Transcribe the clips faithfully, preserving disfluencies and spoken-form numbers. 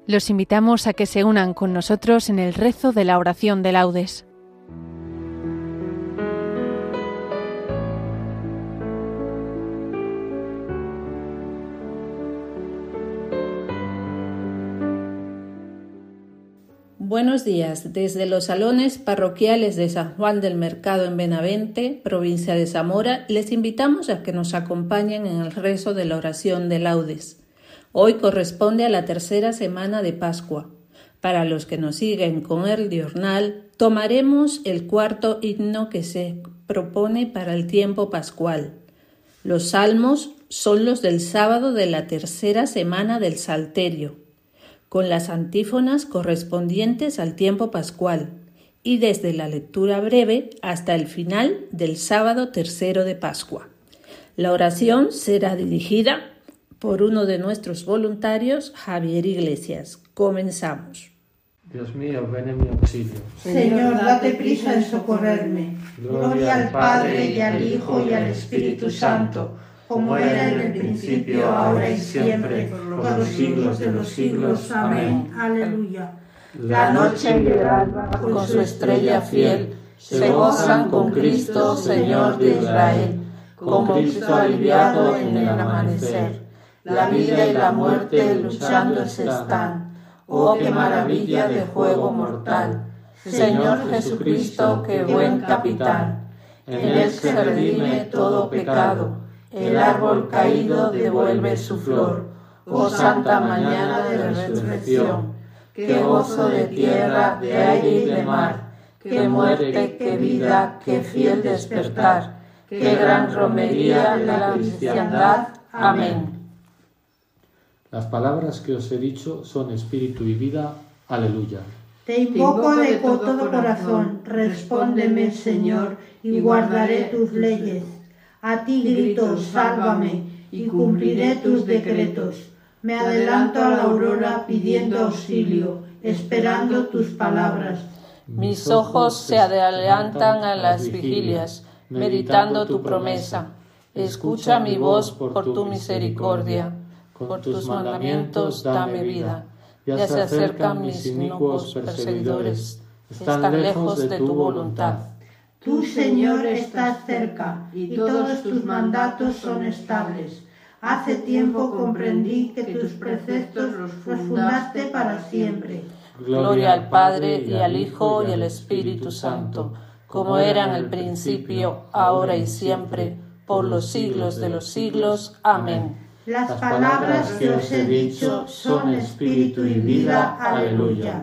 Los invitamos a que se unan con nosotros en el rezo de la oración de laudes. Buenos días. Desde los salones parroquiales de San Juan del Mercado en Benavente, provincia de Zamora, les invitamos a que nos acompañen en el rezo de la oración de laudes. Hoy corresponde a la tercera semana de Pascua. Para los que nos siguen con el diurnal, tomaremos el cuarto himno que se propone para el tiempo pascual. Los salmos son los del sábado de la tercera semana del Salterio, con las antífonas correspondientes al tiempo pascual, y desde la lectura breve hasta el final del sábado tercero de Pascua. La oración será dirigida por uno de nuestros voluntarios, Javier Iglesias. Comenzamos. Dios mío, ven en mi auxilio. Señor, date prisa en socorrerme. Gloria al Padre, y al Hijo, y al Espíritu Santo, como era en el principio, ahora y siempre, por los siglos de los siglos. Amén. Aleluya. La noche y el alba, con su estrella fiel, se gozan con Cristo, Señor de Israel, con Cristo aliviado en el amanecer. La vida y la muerte luchándose están. Oh, qué maravilla de juego mortal. Señor Jesucristo, qué buen capitán. En él se redime todo pecado. El árbol caído devuelve su flor. Oh santa mañana de resurrección. Qué gozo de tierra, de aire y de mar. Qué muerte, qué vida, qué fiel despertar. Qué gran romería de la cristiandad. Amén. Las palabras que os he dicho son espíritu y vida. Aleluya. Te invoco de todo corazón, respóndeme, Señor, y guardaré tus leyes. A ti grito, sálvame, y cumpliré tus decretos. Me adelanto a la aurora pidiendo auxilio, esperando tus palabras. Mis ojos se adelantan a las vigilias, meditando tu promesa. Escucha mi voz por tu misericordia. Por tus mandamientos dame vida. Ya se acercan mis inicuos perseguidores. Están lejos de tu voluntad. Tú, Señor, estás cerca, y todos tus mandatos son estables. Hace tiempo comprendí que tus preceptos los fundaste para siempre. Gloria al Padre, y al Hijo, y al Espíritu Santo, como era en el principio, ahora y siempre, por los siglos de los siglos. Amén. Las palabras que os he dicho son espíritu y vida. Aleluya.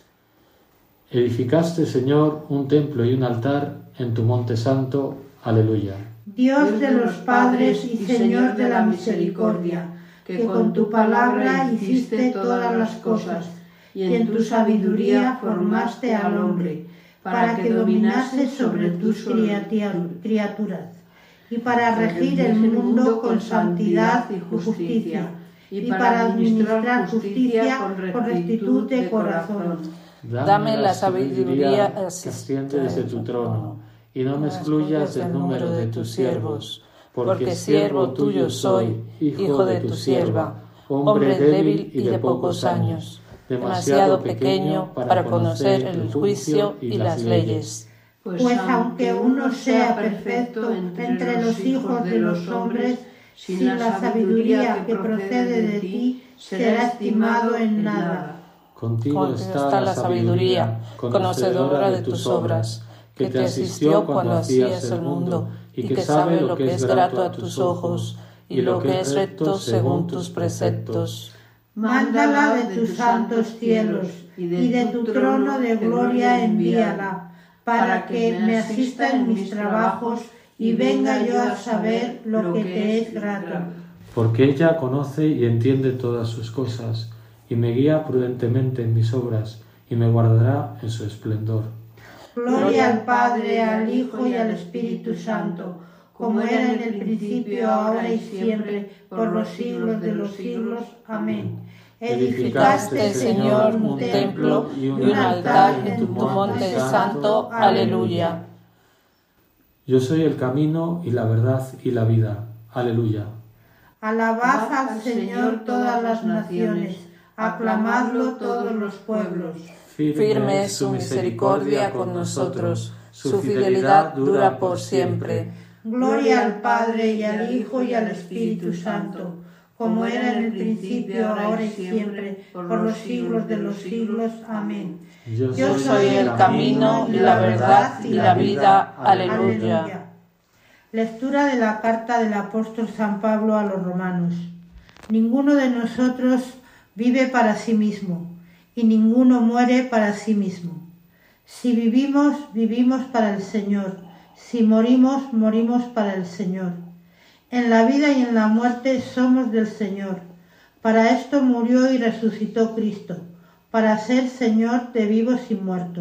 Edificaste, Señor, un templo y un altar en tu monte santo. Aleluya. Dios de los padres y Señor de la misericordia, que con tu palabra hiciste todas las cosas, y en tu sabiduría formaste al hombre, para que dominase sobre tus criaturas, y para regir el mundo con santidad y justicia, y para administrar justicia con rectitud de corazón. Dame la sabiduría que asciende desde tu trono, y no me excluyas del número de tus siervos, porque siervo tuyo soy, hijo de tu sierva, hombre débil y de pocos años, demasiado pequeño para conocer el juicio y las leyes. Pues aunque uno sea perfecto entre los hijos de los hombres, sin la sabiduría que procede de ti, será estimado en nada. Contigo está la sabiduría, conocedora de tus obras, que te asistió cuando hacías el mundo, y que sabe lo que es grato a tus ojos, y lo que es recto según tus preceptos. Mándala de tus santos cielos, y de tu trono de gloria envíala, para que me asista en mis trabajos y venga yo a saber lo que te es grato. Porque ella conoce y entiende todas sus cosas, y me guía prudentemente en mis obras, y me guardará en su esplendor. Gloria al Padre, al Hijo y al Espíritu Santo, como era en el principio, ahora y siempre, por los siglos de los siglos. Amén. Edificaste, Señor, un templo y un altar en tu monte santo. Aleluya. Yo soy el camino y la verdad y la vida. Aleluya. Alabad al Señor todas las naciones. aclamadlo todos los pueblos. Firme es su misericordia con nosotros, su fidelidad dura por siempre. Gloria al Padre, y al Hijo, y al Espíritu Santo, como era en el principio, ahora y siempre, por los siglos de los siglos. Amén. Yo soy el camino, la verdad y la vida. Aleluya. Lectura de la carta del apóstol San Pablo a los romanos. Ninguno de nosotros vive para sí mismo, y ninguno muere para sí mismo. Si vivimos, vivimos para el Señor. Si morimos, morimos para el Señor. En la vida y en la muerte somos del Señor. Para esto murió y resucitó Cristo, para ser Señor de vivos y muertos.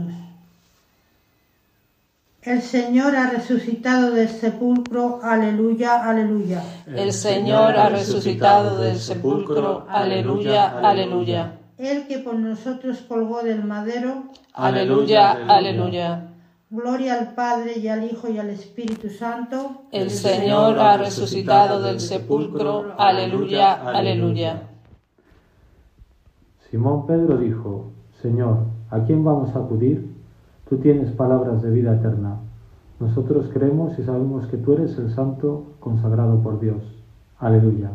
El Señor ha resucitado del sepulcro. Aleluya, aleluya. El Señor ha resucitado del sepulcro. Aleluya, aleluya. El que por nosotros colgó del madero. Aleluya, aleluya. Gloria al Padre, y al Hijo, y al Espíritu Santo. El Señor ha resucitado del sepulcro. Aleluya, aleluya. Simón Pedro dijo: Señor, ¿a quién vamos a acudir? Tú tienes palabras de vida eterna. Nosotros creemos y sabemos que tú eres el Santo consagrado por Dios. Aleluya.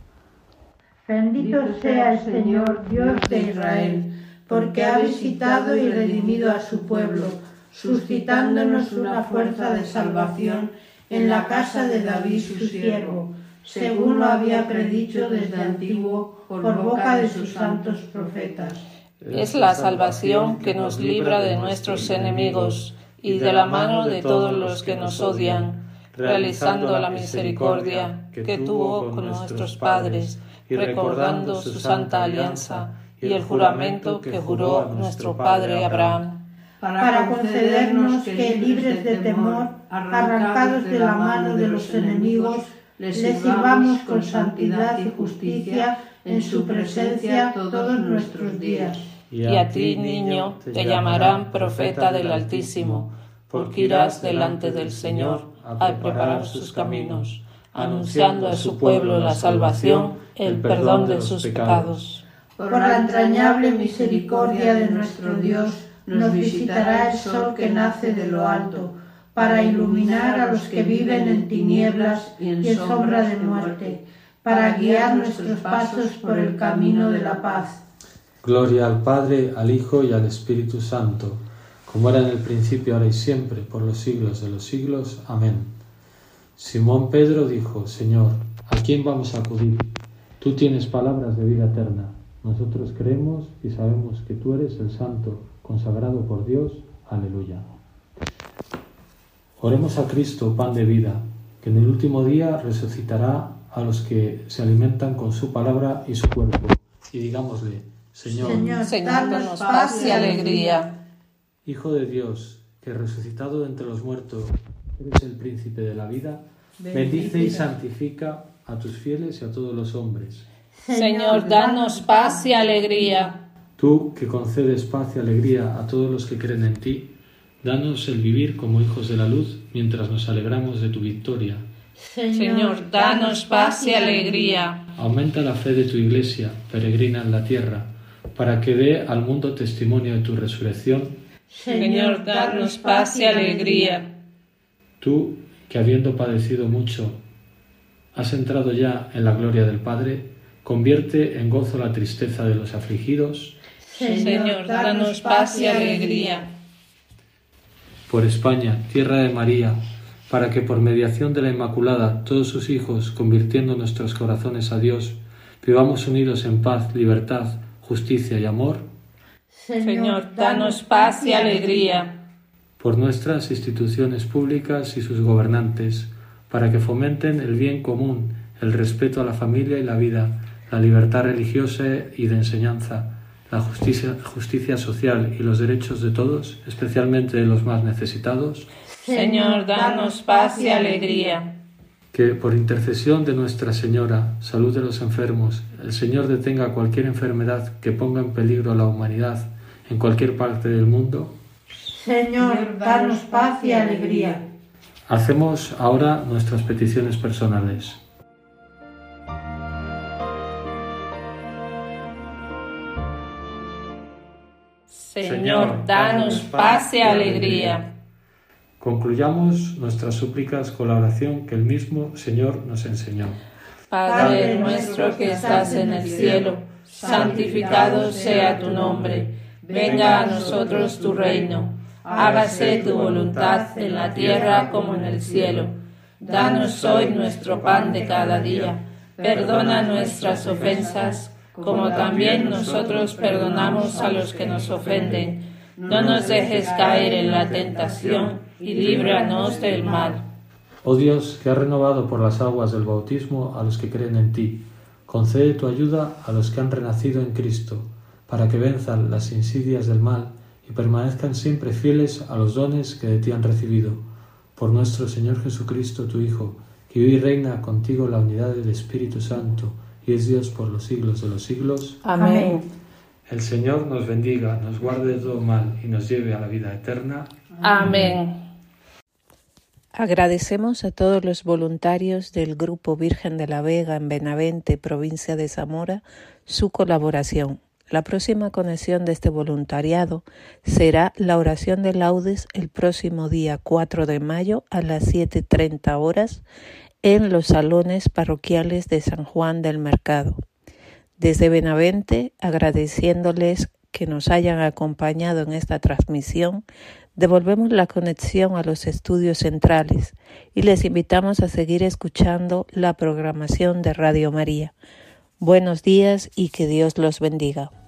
Bendito sea el Señor, Dios de Israel, porque ha visitado y redimido a su pueblo, suscitándonos una fuerza de salvación en la casa de David su siervo, según lo había predicho desde antiguo por boca de sus santos profetas. Es la salvación que nos libra de nuestros enemigos y de la mano de todos los que nos odian, realizando la misericordia que tuvo con nuestros padres, y recordando su santa alianza y el juramento que juró nuestro padre Abraham, para concedernos que, libres de temor, arrancados de la mano de los enemigos, les sirvamos con santidad y justicia en su presencia todos nuestros días. Y a ti, niño, te llamarán profeta del Altísimo, porque irás delante del Señor a preparar sus caminos, anunciando a su pueblo la salvación, el perdón de sus pecados. Por la entrañable misericordia de nuestro Dios, nos visitará el sol que nace de lo alto, para iluminar a los que viven en tinieblas y en sombra de muerte, para guiar nuestros pasos por el camino de la paz. Gloria al Padre, al Hijo y al Espíritu Santo, como era en el principio, ahora y siempre, por los siglos de los siglos. Amén. Simón Pedro dijo: Señor, ¿a quién vamos a acudir? Tú tienes palabras de vida eterna. Nosotros creemos y sabemos que tú eres el Santo, consagrado por Dios. Aleluya. Oremos a Cristo, pan de vida, que en el último día resucitará a los que se alimentan con su palabra y su cuerpo. Y digámosle: Señor, Señor, Señor, danos paz y alegría. Hijo de Dios, que resucitado de entre los muertos eres el príncipe de la vida, bendice y santifica a tus fieles y a todos los hombres. Señor, danos paz y alegría. Tú, que concedes paz y alegría a todos los que creen en ti, danos el vivir como hijos de la luz mientras nos alegramos de tu victoria. Señor, danos paz y alegría. Aumenta la fe de tu Iglesia, peregrina en la tierra, para que dé al mundo testimonio de tu resurrección. Señor, danos paz y alegría. Tú, que habiendo padecido mucho, has entrado ya en la gloria del Padre, convierte en gozo la tristeza de los afligidos. Señor, danos paz y alegría. Por España, tierra de María, para que por mediación de la Inmaculada todos sus hijos, convirtiendo nuestros corazones a Dios, vivamos unidos en paz, libertad, justicia y amor. Señor, danos paz y alegría. Por nuestras instituciones públicas y sus gobernantes, para que fomenten el bien común, el respeto a la familia y la vida, la libertad religiosa y de enseñanza, la justicia, justicia social y los derechos de todos, especialmente de los más necesitados. Señor, danos paz y alegría. Que por intercesión de Nuestra Señora, salud de los enfermos, el Señor detenga cualquier enfermedad que ponga en peligro a la humanidad en cualquier parte del mundo. Señor, danos paz y alegría. Hacemos ahora nuestras peticiones personales. Señor, danos paz y alegría. Concluyamos nuestras súplicas con la oración que el mismo Señor nos enseñó. Padre nuestro que estás en el cielo, santificado sea tu nombre. Venga a nosotros tu reino. Hágase tu voluntad en la tierra como en el cielo. Danos hoy nuestro pan de cada día. Perdona nuestras ofensas, como también nosotros perdonamos a los que nos ofenden. No nos dejes caer en la tentación y líbranos del mal. Oh Dios, que has renovado por las aguas del bautismo a los que creen en ti, concede tu ayuda a los que han renacido en Cristo, para que venzan las insidias del mal y permanezcan siempre fieles a los dones que de ti han recibido. Por nuestro Señor Jesucristo, tu Hijo, que vive y reina contigo en la unidad del Espíritu Santo, y es Dios por los siglos de los siglos. Amén. El Señor nos bendiga, nos guarde de todo mal y nos lleve a la vida eterna. Amén. Agradecemos a todos los voluntarios del Grupo Virgen de la Vega en Benavente, provincia de Zamora, su colaboración. La próxima conexión de este voluntariado será la oración de laudes el próximo día cuatro de mayo a las siete treinta horas en los salones parroquiales de San Juan del Mercado. Desde Benavente, agradeciéndoles que nos hayan acompañado en esta transmisión, devolvemos la conexión a los estudios centrales y les invitamos a seguir escuchando la programación de Radio María. Buenos días y que Dios los bendiga.